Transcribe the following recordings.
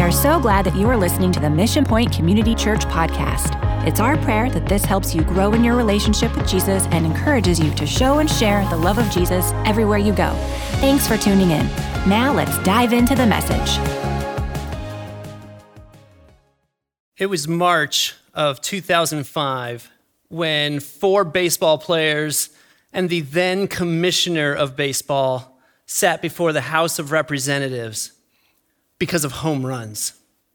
are so glad that you are listening to the Mission Point Community Church podcast. It's our prayer that this helps you grow in your relationship with Jesus and encourages you to show and share the love of Jesus everywhere you go. Thanks for tuning in. Now let's dive into the message. It was March of 2005 when 4 baseball players and the then commissioner of baseball sat before the House of Representatives because of home runs.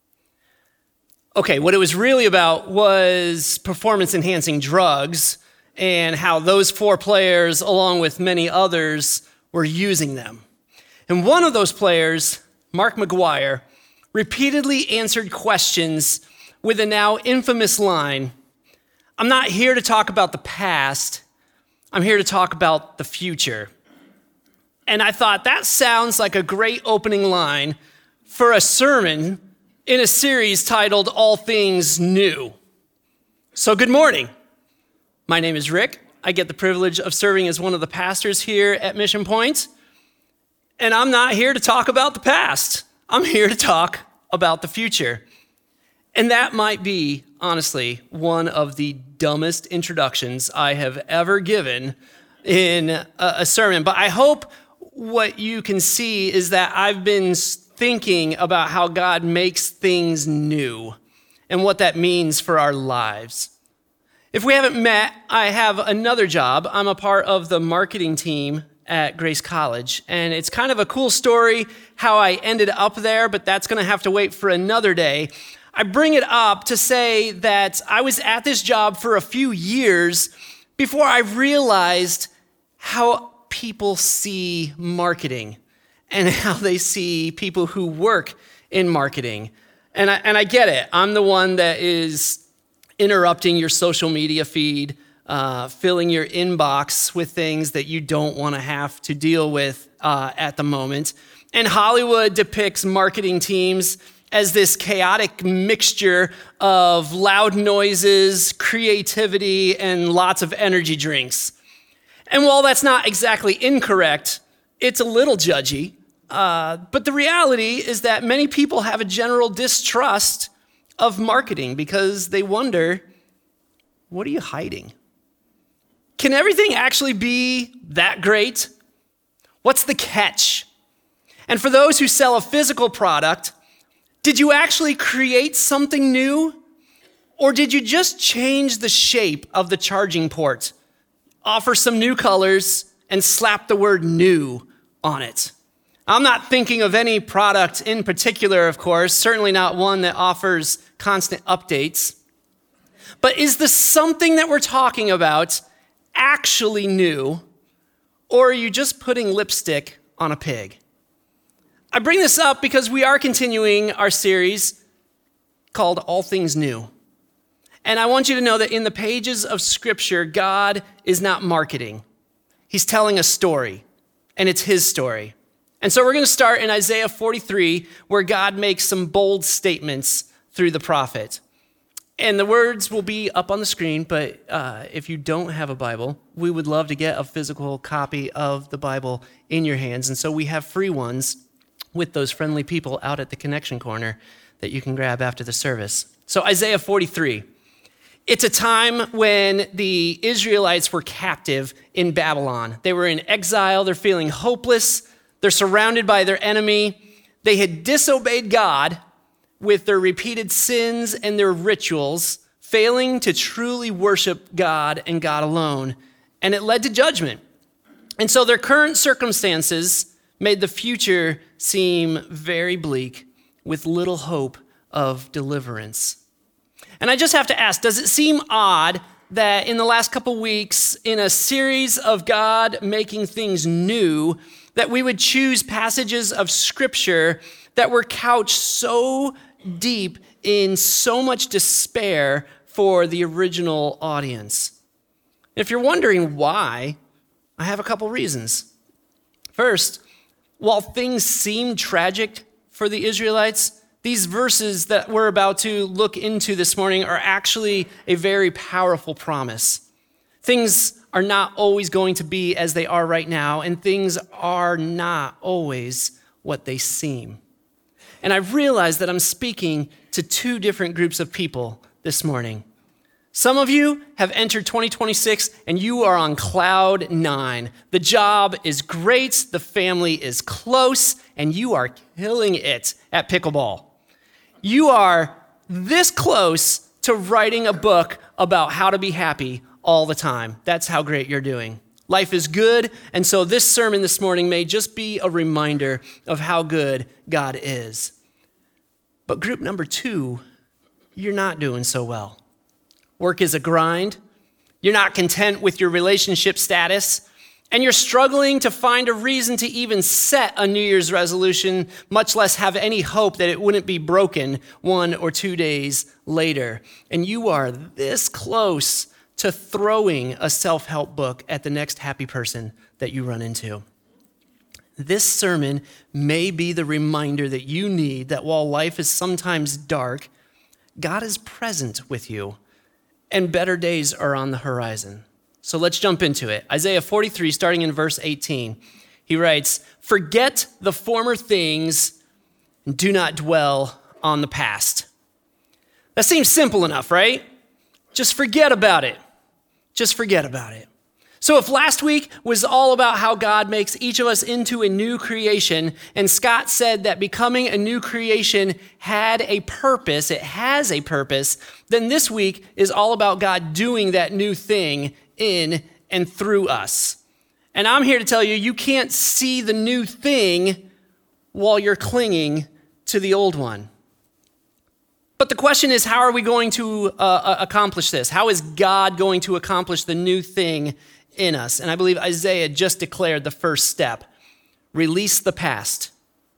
Okay, what it was really about was performance-enhancing drugs and how those 4 players, along with many others, were using them. And one of those players, Mark McGwire, repeatedly answered questions with a now infamous line, "I'm not here to talk about the past, I'm here to talk about the future." And I thought that sounds like a great opening line for a sermon in a series titled All Things New. So good morning. My name is Rick. I get the privilege of serving as one of the pastors here at Mission Point. And I'm not here to talk about the past. I'm here to talk about the future. And that might be, honestly, one of the dumbest introductions I have ever given in a sermon. But I hope what you can see is that I've been thinking about how God makes things new and what that means for our lives. If we haven't met, I have another job. I'm a part of the marketing team at Grace College, and it's kind of a cool story how I ended up there, but that's going to have to wait for another day. I bring it up to say that I was at this job for a few years before I realized how people see marketing and how they see people who work in marketing. And I get it. I'm the one that is interrupting your social media feed, filling your inbox with things that you don't want to have to deal with at the moment. And Hollywood depicts marketing teams as this chaotic mixture of loud noises, creativity, and lots of energy drinks. And while that's not exactly incorrect, it's a little judgy. But the reality is that many people have a general distrust of marketing because they wonder, what are you hiding? Can everything actually be that great? What's the catch? And for those who sell a physical product, did you actually create something new? Or did you just change the shape of the charging port, offer some new colors, and slap the word new on it? I'm not thinking of any product in particular, of course, certainly not one that offers constant updates. But is the something that we're talking about actually new, or are you just putting lipstick on a pig? I bring this up because we are continuing our series called All Things New. And I want you to know that in the pages of Scripture, God is not marketing. He's telling a story, and it's his story. And so we're going to start in Isaiah 43, where God makes some bold statements through the prophet. And the words will be up on the screen, but if you don't have a Bible, we would love to get a physical copy of the Bible in your hands. And so we have free ones with those friendly people out at the Connection Corner that you can grab after the service. So Isaiah 43. It's a time when the Israelites were captive in Babylon. They were in exile. They're feeling hopeless. They're surrounded by their enemy. They had disobeyed God with their repeated sins and their rituals, failing to truly worship God and God alone. And it led to judgment. And so their current circumstances made the future seem very bleak with little hope of deliverance. And I just have to ask, does it seem odd that in the last couple weeks, in a series of God making things new, that we would choose passages of Scripture that were couched so deep in so much despair for the original audience? If you're wondering why, I have a couple reasons. First, while things seem tragic for the Israelites, these verses that we're about to look into this morning are actually a very powerful promise. Things are not always going to be as they are right now, and things are not always what they seem. And I realize that I'm speaking to two different groups of people this morning. Some of you have entered 2026 and you are on cloud 9. The job is great, the family is close, and you are killing it at pickleball. You are this close to writing a book about how to be happy all the time. That's how great you're doing. Life is good, and so this sermon this morning may just be a reminder of how good God is. But group number 2, you're not doing so well. Work is a grind. You're not content with your relationship status, and you're struggling to find a reason to even set a New Year's resolution, much less have any hope that it wouldn't be broken 1 or 2 days later. And you are this close to throwing a self-help book at the next happy person that you run into. This sermon may be the reminder that you need that while life is sometimes dark, God is present with you, and better days are on the horizon. So let's jump into it. Isaiah 43, starting in verse 18, he writes, "Forget the former things and do not dwell on the past." That seems simple enough, right? Just forget about it. Just forget about it. So if last week was all about how God makes each of us into a new creation, and Scott said that becoming a new creation had a purpose, it has a purpose, then this week is all about God doing that new thing in and through us. And I'm here to tell you, you can't see the new thing while you're clinging to the old one. But the question is, how are we going to accomplish this? How is God going to accomplish the new thing in us? And I believe Isaiah just declared the first step: release the past.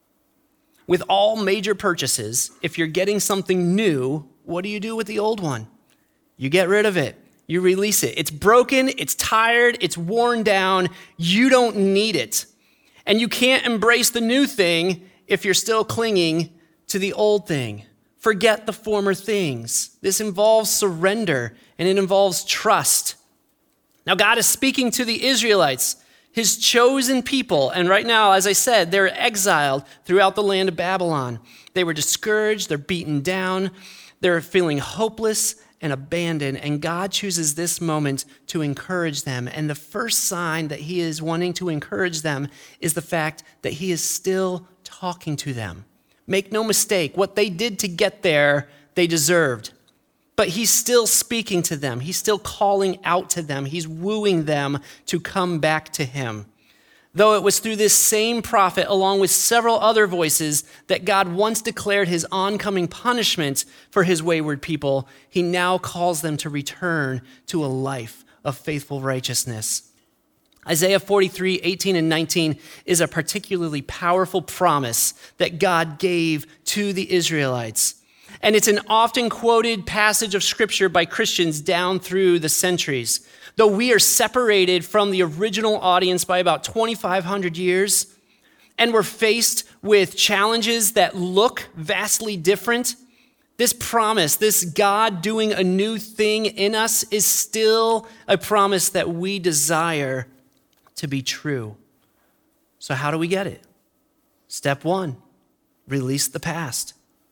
With all major purchases, if you're getting something new, what do you do with the old one? You get rid of it. You release it. It's broken, it's tired, it's worn down. You don't need it. And you can't embrace the new thing if you're still clinging to the old thing. Forget the former things. This involves surrender, and it involves trust. Now, God is speaking to the Israelites, his chosen people. And right now, as I said, they're exiled throughout the land of Babylon. They were discouraged, they're beaten down, they're feeling hopeless and abandoned. And God chooses this moment to encourage them. And the first sign that he is wanting to encourage them is the fact that he is still talking to them. Make no mistake, what they did to get there, they deserved. But he's still speaking to them. He's still calling out to them. He's wooing them to come back to him. Though it was through this same prophet, along with several other voices, that God once declared his oncoming punishment for his wayward people, he now calls them to return to a life of faithful righteousness. Isaiah 43, 18 and 19 is a particularly powerful promise that God gave to the Israelites. And it's an often quoted passage of scripture by Christians down through the centuries. Though we are separated from the original audience by about 2,500 years, and we're faced with challenges that look vastly different, this promise, this God doing a new thing in us, is still a promise that we desire to be true. So how do we get it? Step 1, release the past.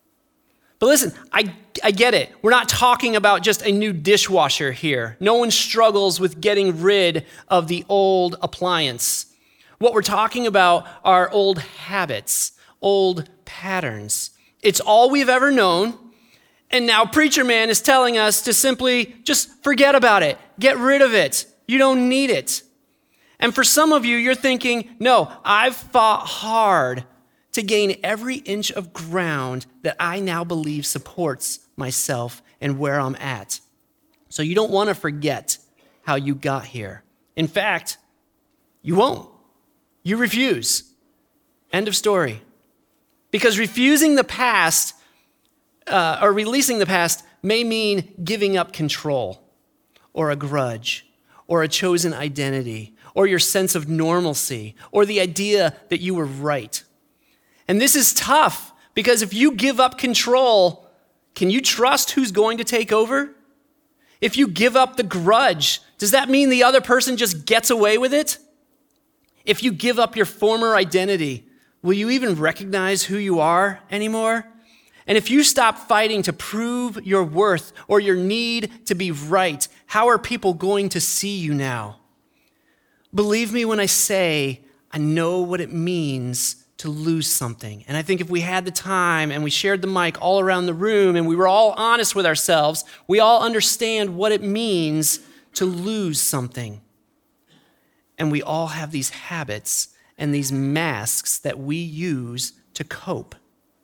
But listen, I get it. We're not talking about just a new dishwasher here. No one struggles with getting rid of the old appliance. What we're talking about are old habits, old patterns. It's all we've ever known. And now Preacher Man is telling us to simply just forget about it. Get rid of it. You don't need it. And for some of you, you're thinking, no, I've fought hard to gain every inch of ground that I now believe supports myself and where I'm at. So you don't want to forget how you got here. In fact, you won't. You refuse. End of story. Because refusing the past or releasing the past may mean giving up control or a grudge or a chosen identity or your sense of normalcy or the idea that you were right. And this is tough because if you give up control, can you trust who's going to take over? If you give up the grudge, does that mean the other person just gets away with it? If you give up your former identity, will you even recognize who you are anymore? And if you stop fighting to prove your worth or your need to be right, how are people going to see you now? Believe me when I say I know what it means to lose something. And I think if we had the time and we shared the mic all around the room and we were all honest with ourselves, we all understand what it means to lose something. And we all have these habits and these masks that we use to cope.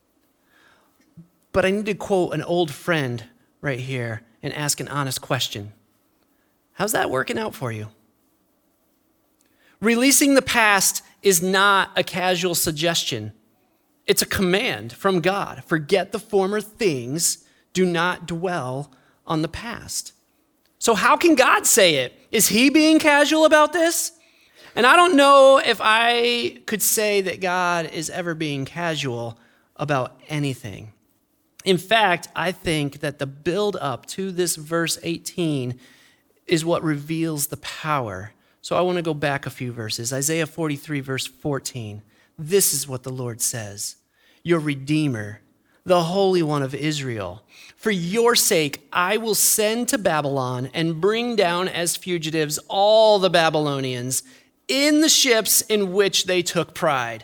But I need to quote an old friend right here and ask an honest question. How's that working out for you? Releasing the past is not a casual suggestion. It's a command from God. Forget the former things. Do not dwell on the past. So how can God say it? Is he being casual about this? And I don't know if I could say that God is ever being casual about anything. In fact, I think that the build up to this verse 18 is what reveals the power. So I want to go back a few verses. Isaiah 43, verse 14. This is what the Lord says. Your Redeemer, the Holy One of Israel. For your sake, I will send to Babylon and bring down as fugitives all the Babylonians in the ships in which they took pride.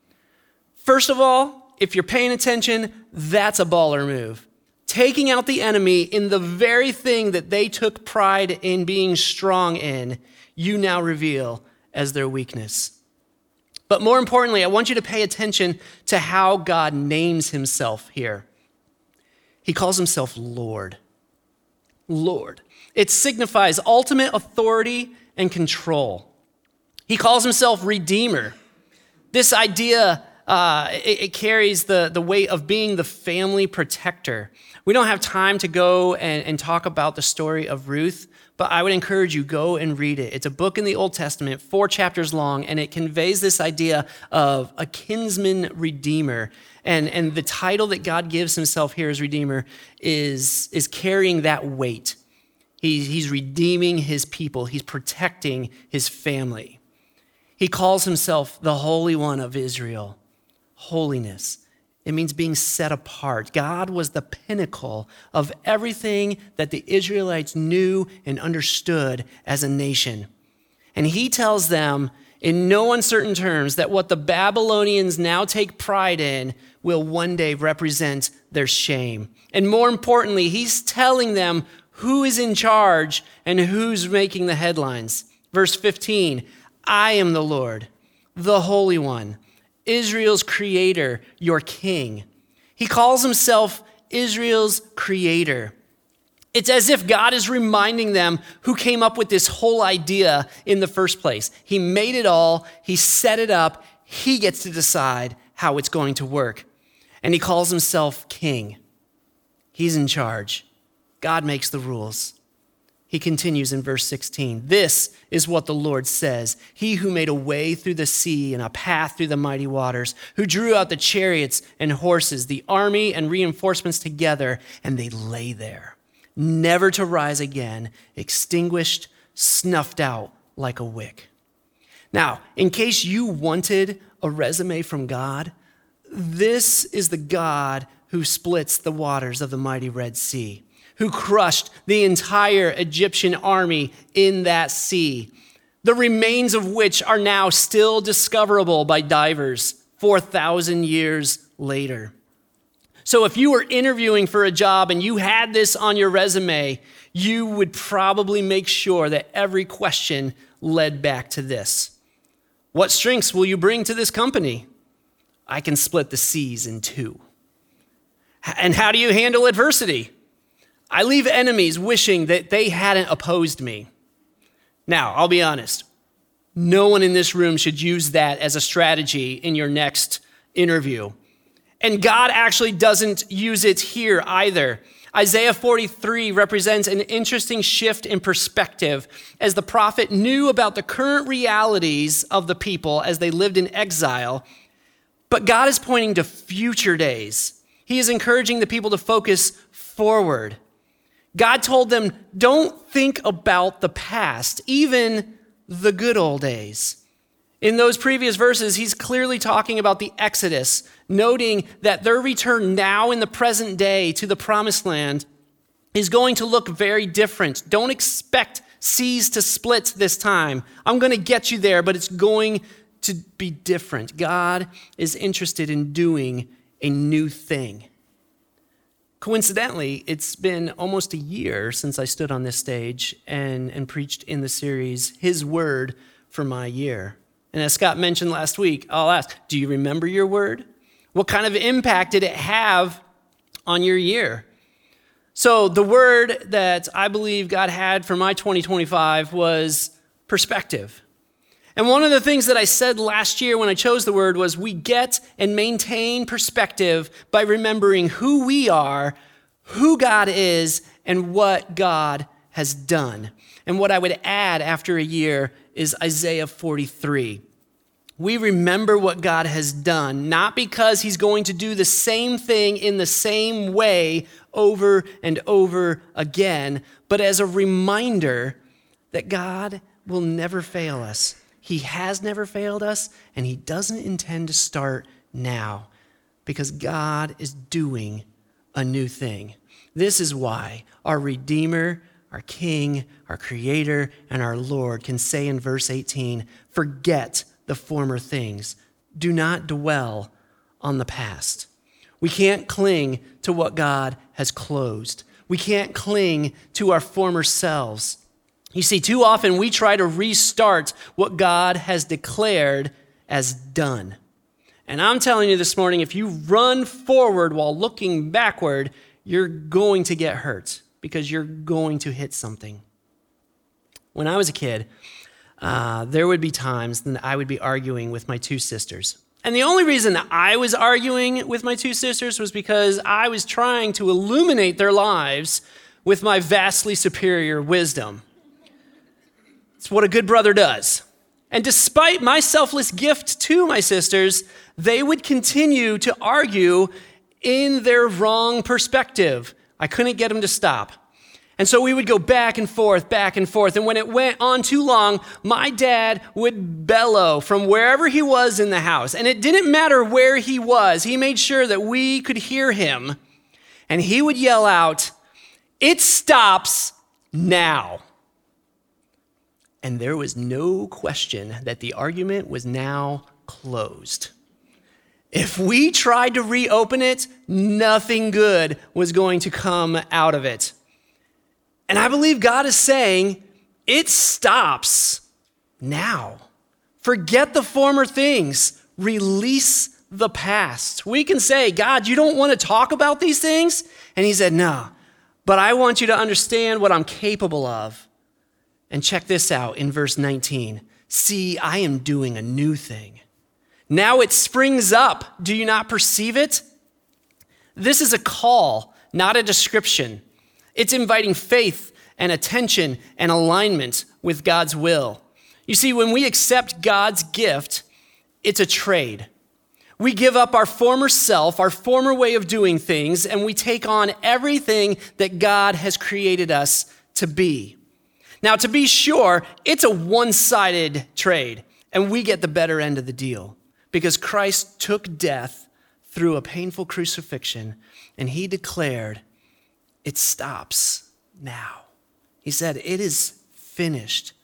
First of all, if you're paying attention, that's a baller move. Taking out the enemy in the very thing that they took pride in being strong in, you now reveal as their weakness. But more importantly, I want you to pay attention to how God names himself here. He calls himself Lord. Lord. It signifies ultimate authority and control. He calls himself Redeemer. This idea, it carries the weight of being the family protector. We don't have time to go and talk about the story of Ruth, but I would encourage you, go and read it. It's a book in the Old Testament, 4 chapters long, and it conveys this idea of a kinsman redeemer. And the title that God gives himself here as Redeemer is carrying that weight. He's redeeming his people. He's protecting his family. He calls himself the Holy One of Israel. Holiness. It means being set apart. God was the pinnacle of everything that the Israelites knew and understood as a nation. And he tells them in no uncertain terms that what the Babylonians now take pride in will one day represent their shame. And more importantly, he's telling them who is in charge and who's making the headlines. Verse 15, I am the Lord, the Holy One, Israel's creator, your king. He calls himself Israel's creator. It's as if God is reminding them who came up with this whole idea in the first place. He made it all. He set it up. He gets to decide how it's going to work. And he calls himself king. He's in charge. God makes the rules. He continues in verse 16. This is what the Lord says. He who made a way through the sea and a path through the mighty waters, who drew out the chariots and horses, the army and reinforcements together, and they lay there, never to rise again, extinguished, snuffed out like a wick. Now, in case you wanted a resume from God, this is the God who splits the waters of the mighty Red Sea, who crushed the entire Egyptian army in that sea, the remains of which are now still discoverable by divers 4,000 years later. So if you were interviewing for a job and you had this on your resume, you would probably make sure that every question led back to this. What strengths will you bring to this company? I can split the seas in two. And how do you handle adversity? I leave enemies wishing that they hadn't opposed me. Now, I'll be honest. No one in this room should use that as a strategy in your next interview. And God actually doesn't use it here either. Isaiah 43 represents an interesting shift in perspective as the prophet knew about the current realities of the people as they lived in exile. But God is pointing to future days. He is encouraging the people to focus forward. God told them, don't think about the past, even the good old days. In those previous verses, he's clearly talking about the Exodus, noting that their return now in the present day to the promised land is going to look very different. Don't expect seas to split this time. I'm going to get you there, but it's going to be different. God is interested in doing a new thing. Coincidentally, it's been almost a year since I stood on this stage and preached in the series, His Word for My Year. And as Scott mentioned last week, I'll ask, do you remember your word? What kind of impact did it have on your year? So the word that I believe God had for my 2025 was perspective. And one of the things that I said last year when I chose the word was we get and maintain perspective by remembering who we are, who God is, and what God has done. And what I would add after a year is Isaiah 43. We remember what God has done, not because he's going to do the same thing in the same way over and over again, but as a reminder that God will never fail us. He has never failed us, and he doesn't intend to start now because God is doing a new thing. This is why our Redeemer, our King, our Creator, and our Lord can say in verse 18, forget the former things. Do not dwell on the past. We can't cling to what God has closed. We can't cling to our former selves. You see, too often we try to restart what God has declared as done. And I'm telling you this morning, if you run forward while looking backward, you're going to get hurt because you're going to hit something. When I was a kid, there would be times that I would be arguing with my two sisters. And the only reason that I was arguing with my two sisters was because I was trying to illuminate their lives with my vastly superior wisdom. It's what a good brother does. And despite my selfless gift to my sisters, they would continue to argue in their wrong perspective. I couldn't get them to stop. And so we would go back and forth. And when it went on too long, my dad would bellow from wherever he was in the house. And it didn't matter where he was. He made sure that we could hear him. And he would yell out, "It stops now." And there was no question that the argument was now closed. If we tried to reopen it, nothing good was going to come out of it. And I believe God is saying, it stops now. Forget the former things. Release the past. We can say, God, you don't want to talk about these things? And he said, no, but I want you to understand what I'm capable of. And check this out in verse 19. See, I am doing a new thing. Now it springs up. Do you not perceive it? This is a call, not a description. It's inviting faith and attention and alignment with God's will. You see, when we accept God's gift, it's a trade. We give up our former self, our former way of doing things, and we take on everything that God has created us to be. Now, to be sure, it's a one-sided trade, and we get the better end of the deal because Christ took death through a painful crucifixion, and he declared, it stops now. He said, it is finished.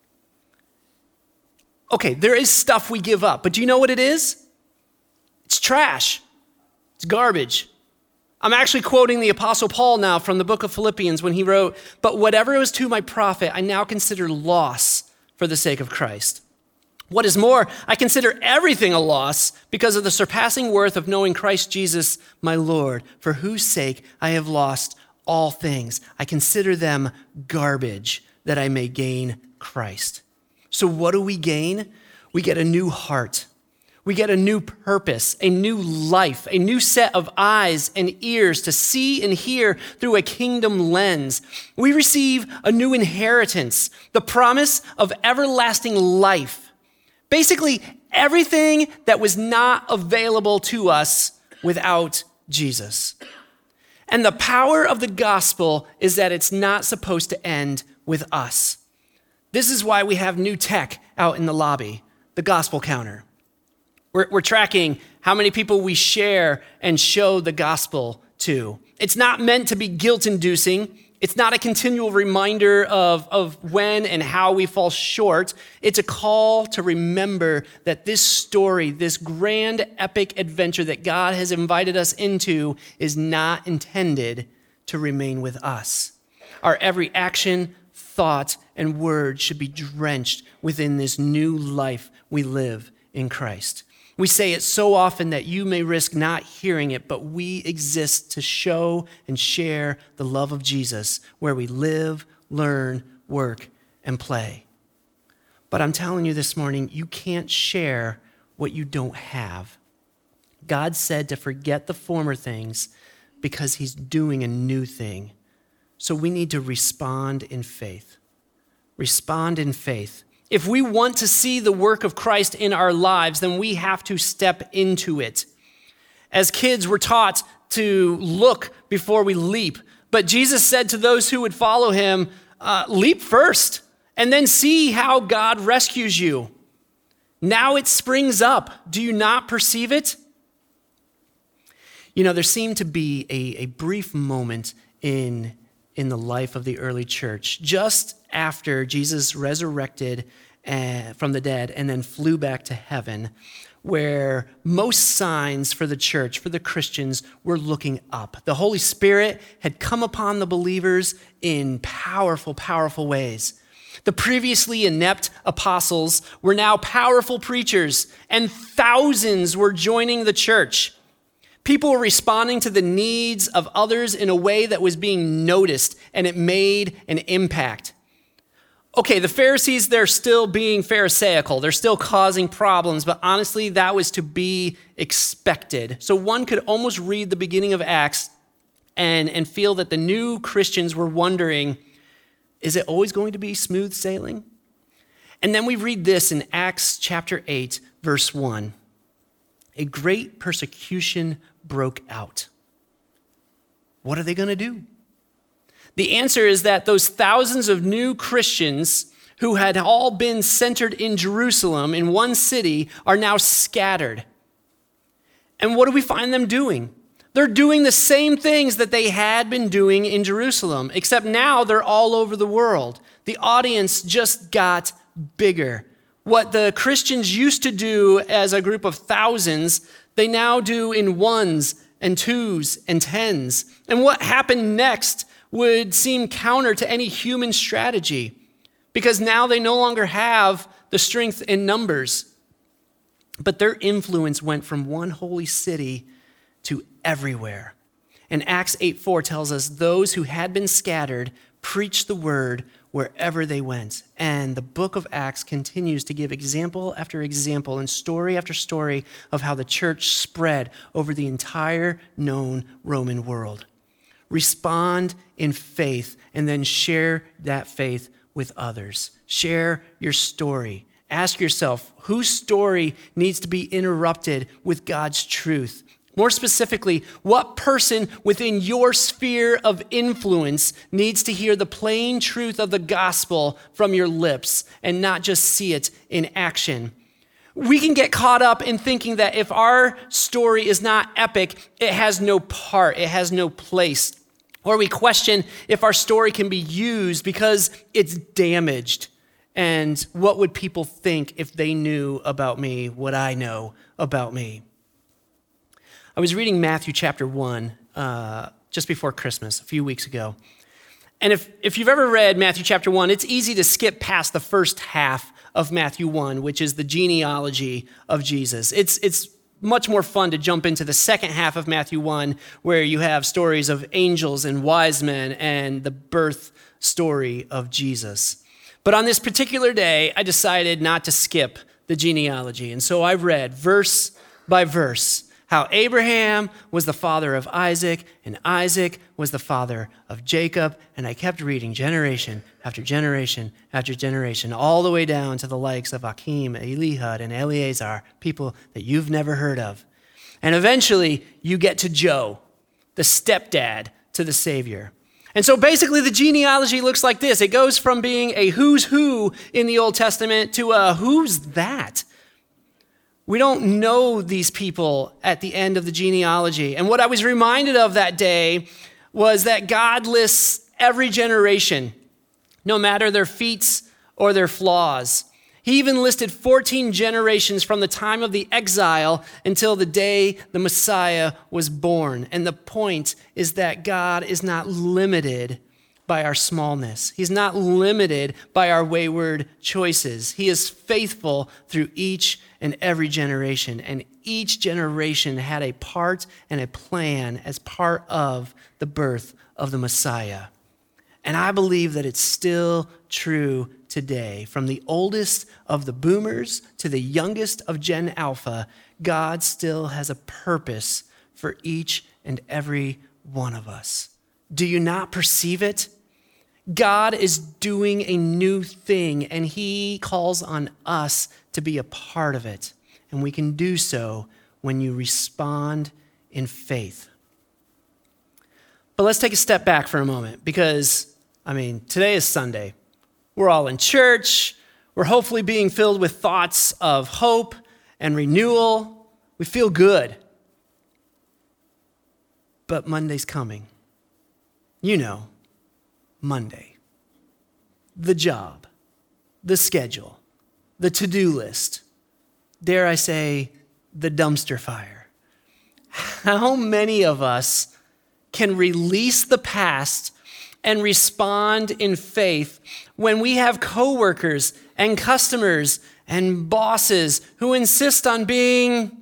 Okay, there is stuff we give up, but do you know what it is? It's trash. It's garbage. I'm actually quoting the Apostle Paul now from the book of Philippians when he wrote, but whatever was to my profit, I now consider loss for the sake of Christ. What is more, I consider everything a loss because of the surpassing worth of knowing Christ Jesus, my Lord, for whose sake I have lost all things. I consider them garbage that I may gain Christ. So what do we gain? We get a new heart. We get a new purpose, a new life, a new set of eyes and ears to see and hear through a kingdom lens. We receive a new inheritance, the promise of everlasting life. Basically, everything that was not available to us without Jesus. And the power of the gospel is that it's not supposed to end with us. This is why we have new tech out in the lobby. the gospel counter. We're tracking how many people we share and show the gospel to. It's not meant to be guilt-inducing. It's not a continual reminder of when and how we fall short. It's a call to remember that this story, this grand epic adventure that God has invited us into, is not intended to remain with us. Our every action, thought, and word should be drenched within this new life we live in Christ. We say it so often that you may risk not hearing it, but we exist to show and share the love of Jesus where we live, learn, work, and play. But I'm telling you this morning, you can't share what you don't have. God said to forget the former things because he's doing a new thing. So we need to respond in faith. Respond in faith. If we want to see the work of Christ in our lives, then we have to step into it. As kids, we're taught to look before we leap. But Jesus said to those who would follow him, leap first, and then see how God rescues you. Now it springs up. Do you not perceive it? You know, there seemed to be a brief moment in the life of the early church, just after Jesus resurrected from the dead and then flew back to heaven, where most signs for the church, for the Christians, were looking up. The Holy Spirit had come upon the believers in powerful, powerful ways. The previously inept apostles were now powerful preachers, and thousands were joining the church. People were responding to the needs of others in a way that was being noticed, and it made an impact. Okay, the Pharisees, they're still being pharisaical. They're still causing problems, but honestly, that was to be expected. So one could almost read the beginning of Acts and feel that the new Christians were wondering, is it always going to be smooth sailing? And then we read this in Acts chapter 8, verse 1. A great persecution broke out. What are they going to do? The answer is that those thousands of new Christians who had all been centered in Jerusalem in one city are now scattered. And what do we find them doing? They're doing the same things that they had been doing in Jerusalem, except now they're all over the world. The audience just got bigger. What the Christians used to do as a group of thousands, they now do in ones and twos and tens. And what happened next would seem counter to any human strategy, because now they no longer have the strength in numbers. But their influence went from one holy city to everywhere. And Acts 8:4 tells us those who had been scattered preached the word wherever they went. And the book of Acts continues to give example after example and story after story of how the church spread over the entire known Roman world. Respond in faith and then share that faith with others. Share your story. Ask yourself, whose story needs to be interrupted with God's truth? More specifically, what person within your sphere of influence needs to hear the plain truth of the gospel from your lips and not just see it in action? We can get caught up in thinking that if our story is not epic, it has no part, it has no place. Or we question if our story can be used because it's damaged. And what would people think if they knew about me what I know about me? I was reading Matthew chapter 1 just before Christmas, a few weeks ago. And if you've ever read Matthew chapter 1, it's easy to skip past the first half of Matthew 1, which is the genealogy of Jesus. It's much more fun to jump into the second half of Matthew 1, where you have stories of angels and wise men and the birth story of Jesus. But on this particular day, I decided not to skip the genealogy. And so I read verse by verse how Abraham was the father of Isaac, and Isaac was the father of Jacob. And I kept reading generation after generation after generation, all the way down to the likes of Achim, Elihud, and Eleazar, people that you've never heard of. And eventually, you get to Joe, the stepdad to the Savior. And so basically, the genealogy looks like this. It goes from being a who's who in the Old Testament to a who's that We don't know these people at the end of the genealogy. And what I was reminded of that day was that God lists every generation, no matter their feats or their flaws. He even listed 14 generations from the time of the exile until the day the Messiah was born. And the point is that God is not limited by our smallness. He's not limited by our wayward choices. He is faithful through each and every generation. And each generation had a part and a plan as part of the birth of the Messiah. And I believe that it's still true today. From the oldest of the boomers to the youngest of Gen Alpha, God still has a purpose for each and every one of us. Do you not perceive it? God is doing a new thing, and he calls on us to be a part of it. And we can do so when you respond in faith. But let's take a step back for a moment because, today is Sunday. We're all in church. We're hopefully being filled with thoughts of hope and renewal. We feel good. But Monday's coming. Monday. The job, the schedule, the to-do list. Dare I say, the dumpster fire. How many of us can release the past and respond in faith when we have coworkers and customers and bosses who insist on being,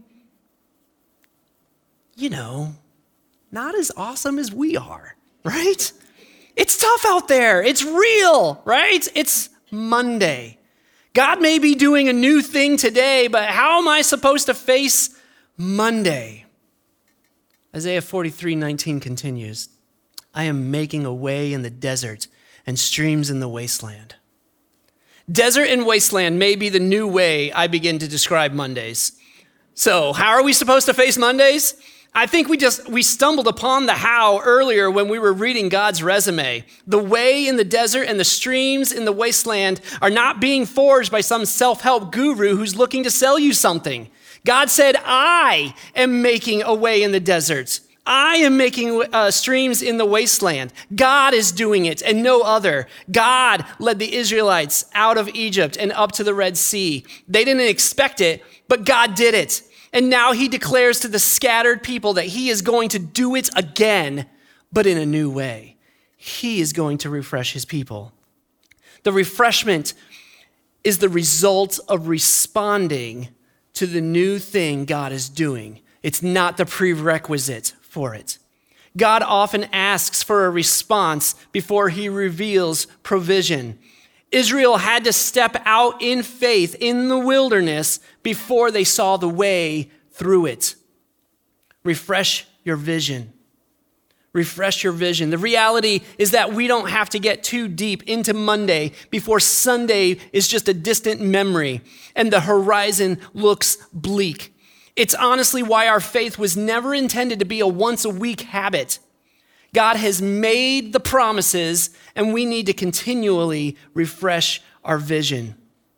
not as awesome as we are, right? It's tough out there. It's real, right? It's Monday. God may be doing a new thing today, but how am I supposed to face Monday? Isaiah 43:19 continues, I am making a way in the desert and streams in the wasteland. Desert and wasteland may be the new way I begin to describe Mondays. So how are we supposed to face Mondays? I think we stumbled upon the how earlier when we were reading God's resume. The way in the desert and the streams in the wasteland are not being forged by some self-help guru who's looking to sell you something. God said, I am making a way in the desert. I am making streams in the wasteland. God is doing it and no other. God led the Israelites out of Egypt and up to the Red Sea. They didn't expect it, but God did it. And now he declares to the scattered people that he is going to do it again, but in a new way. He is going to refresh his people. The refreshment is the result of responding to the new thing God is doing. It's not the prerequisite for it. God often asks for a response before he reveals provision. Israel had to step out in faith in the wilderness before they saw the way through it. Refresh your vision. Refresh your vision. The reality is that we don't have to get too deep into Monday before Sunday is just a distant memory and the horizon looks bleak. It's honestly why our faith was never intended to be a once-a-week habit. God has made the promises, and we need to continually refresh our vision.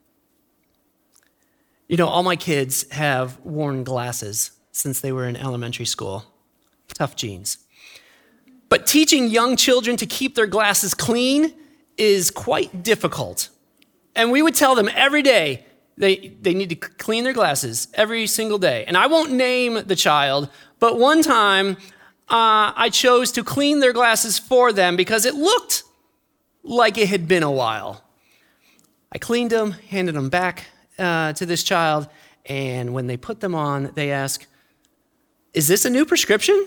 All my kids have worn glasses since they were in elementary school. Tough genes. But teaching young children to keep their glasses clean is quite difficult. And we would tell them every day they need to clean their glasses every single day. And I won't name the child, but one time I chose to clean their glasses for them because it looked like it had been a while. I cleaned them, handed them back to this child, and when they put them on, they ask, "Is this a new prescription?"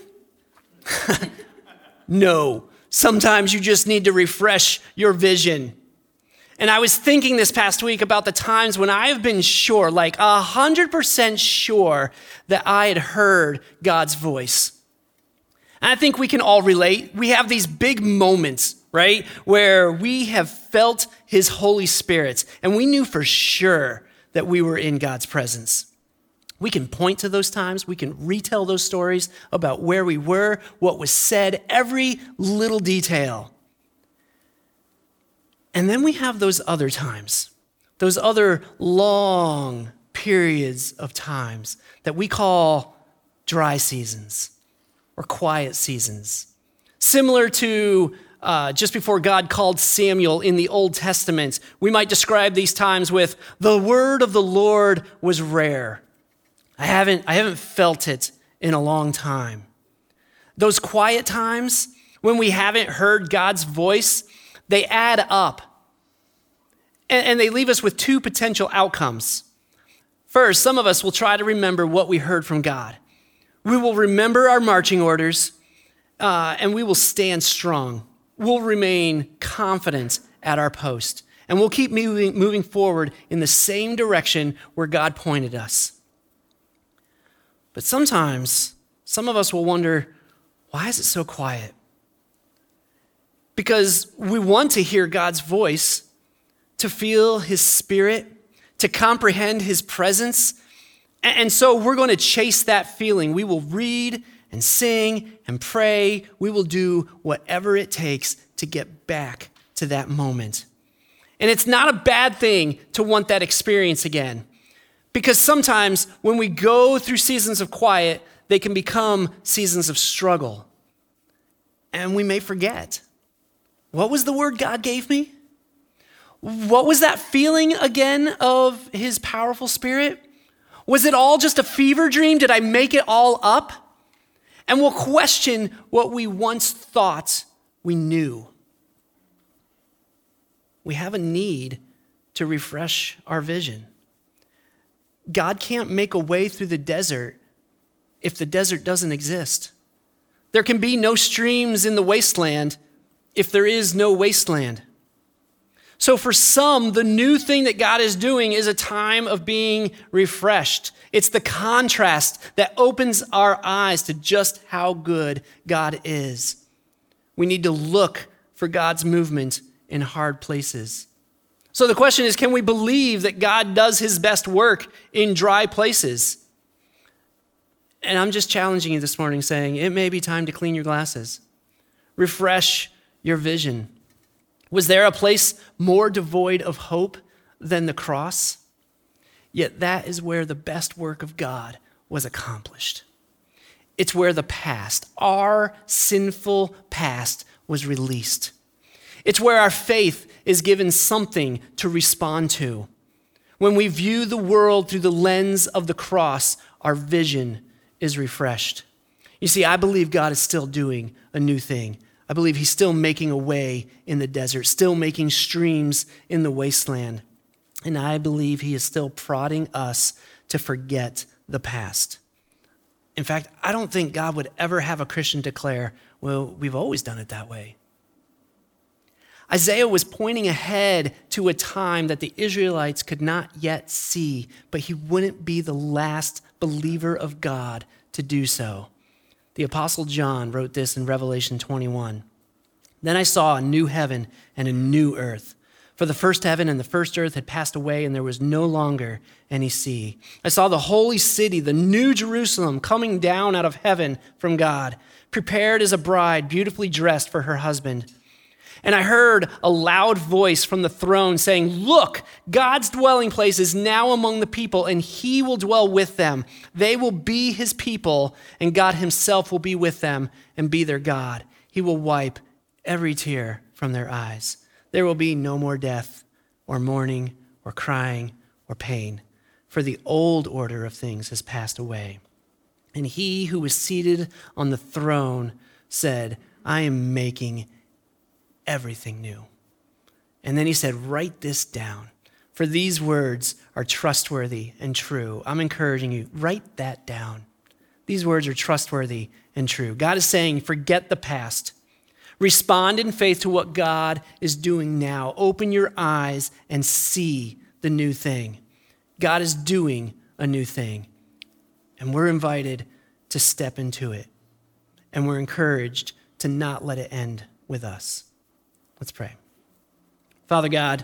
No, sometimes you just need to refresh your vision. And I was thinking this past week about the times when I have been sure, like 100% sure, that I had heard God's voice. And I think we can all relate. We have these big moments, right, where we have felt his Holy Spirit, and we knew for sure that we were in God's presence. We can point to those times. We can retell those stories about where we were, what was said, every little detail. And then we have those other times, those other long periods of times that we call dry seasons or quiet seasons. Similar to just before God called Samuel in the Old Testament, we might describe these times with, the word of the Lord was rare. I haven't felt it in a long time. Those quiet times when we haven't heard God's voice, they add up. And they leave us with two potential outcomes. First, some of us will try to remember what we heard from God. We will remember our marching orders, and we will stand strong. We'll remain confident at our post, and we'll keep moving forward in the same direction where God pointed us. But sometimes, some of us will wonder, why is it so quiet? Because we want to hear God's voice, to feel his spirit, to comprehend his presence. And so we're going to chase that feeling. We will read and sing and pray. We will do whatever it takes to get back to that moment. And it's not a bad thing to want that experience again. Because sometimes when we go through seasons of quiet, they can become seasons of struggle. And we may forget. What was the word God gave me? What was that feeling again of his powerful spirit? Was it all just a fever dream? Did I make it all up? And we'll question what we once thought we knew. We have a need to refresh our vision. God can't make a way through the desert if the desert doesn't exist. There can be no streams in the wasteland if there is no wasteland. So for some, the new thing that God is doing is a time of being refreshed. It's the contrast that opens our eyes to just how good God is. We need to look for God's movement in hard places. So the question is, can we believe that God does his best work in dry places? And I'm just challenging you this morning, saying it may be time to clean your glasses. Refresh your vision. Was there a place more devoid of hope than the cross? Yet that is where the best work of God was accomplished. It's where the past, our sinful past, was released. It's where our faith is given something to respond to. When we view the world through the lens of the cross, our vision is refreshed. You see, I believe God is still doing a new thing. I believe he's still making a way in the desert, still making streams in the wasteland. And I believe he is still prodding us to forget the past. In fact, I don't think God would ever have a Christian declare, well, we've always done it that way. Isaiah was pointing ahead to a time that the Israelites could not yet see, but he wouldn't be the last believer of God to do so. The Apostle John wrote this in Revelation 21. Then I saw a new heaven and a new earth. For the first heaven and the first earth had passed away, and there was no longer any sea. I saw the holy city, the new Jerusalem, coming down out of heaven from God, prepared as a bride, beautifully dressed for her husband. And I heard a loud voice from the throne saying, "Look, God's dwelling place is now among the people, and he will dwell with them. They will be his people, and God himself will be with them and be their God. He will wipe every tear from their eyes. There will be no more death, or mourning, or crying, or pain, for the old order of things has passed away." And he who was seated on the throne said, "I am making everything new." And then he said, "Write this down, for these words are trustworthy and true." I'm encouraging you, write that down. These words are trustworthy and true. God is saying, forget the past. Respond in faith to what God is doing now. Open your eyes and see the new thing. God is doing a new thing, and we're invited to step into it. And we're encouraged to not let it end with us. Let's pray. Father God,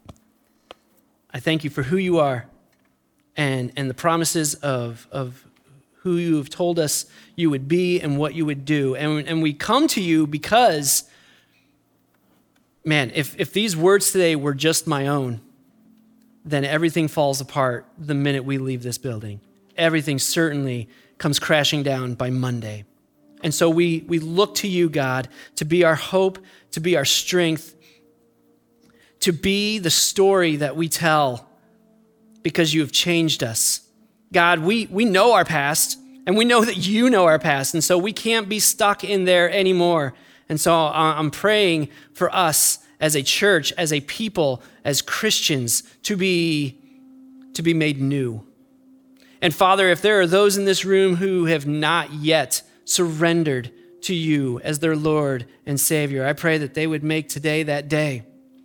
I thank you for who you are and the promises of who you have told us you would be and what you would do. And we come to you because, man, if these words today were just my own, then everything falls apart the minute we leave this building. Everything certainly comes crashing down by Monday. And so we look to you, God, to be our hope, to be our strength, to be the story that we tell because you have changed us. God, we know our past, and we know that you know our past, and so we can't be stuck in there anymore. And so I'm praying for us as a church, as a people, as Christians, to be made new. And Father, if there are those in this room who have not yet surrendered to you as their Lord and Savior, I pray that they would make today that day.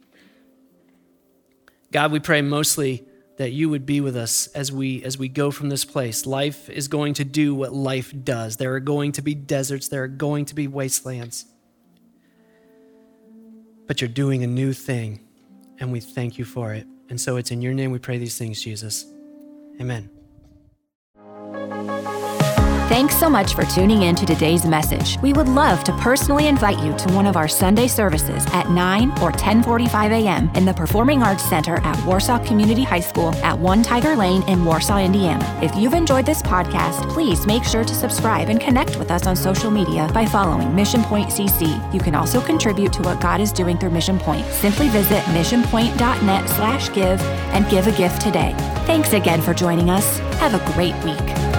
God, we pray mostly that you would be with us as we go from this place. Life is going to do what life does. There are going to be deserts. There are going to be wastelands. But you're doing a new thing, and we thank you for it. And so it's in your name we pray these things, Jesus. Amen. Thanks so much for tuning in to today's message. We would love to personally invite you to one of our Sunday services at 9 or 10:45 a.m. in the Performing Arts Center at Warsaw Community High School at 1 Tiger Lane in Warsaw, Indiana. If you've enjoyed this podcast, please make sure to subscribe and connect with us on social media by following Mission Point CC. You can also contribute to what God is doing through Mission Point. Simply visit missionpoint.net/give and give a gift today. Thanks again for joining us. Have a great week.